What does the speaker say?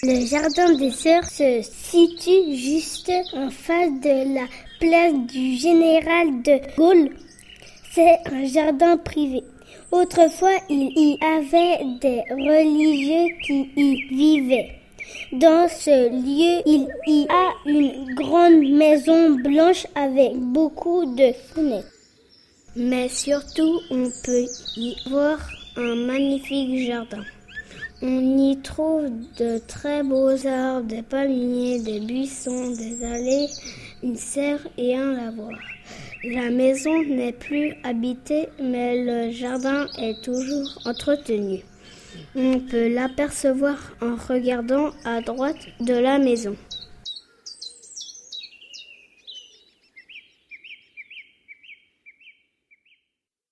Le jardin des Sœurs se situe juste en face de la place du Général de Gaulle. C'est un jardin privé. Autrefois, il y avait des religieux qui y vivaient. Dans ce lieu, il y a une grande maison blanche avec beaucoup de fenêtres. Mais surtout, on peut y voir un magnifique jardin. On y trouve de très beaux arbres, des palmiers, des buissons, des allées, une serre et un lavoir. La maison n'est plus habitée, mais le jardin est toujours entretenu. On peut l'apercevoir en regardant à droite de la maison.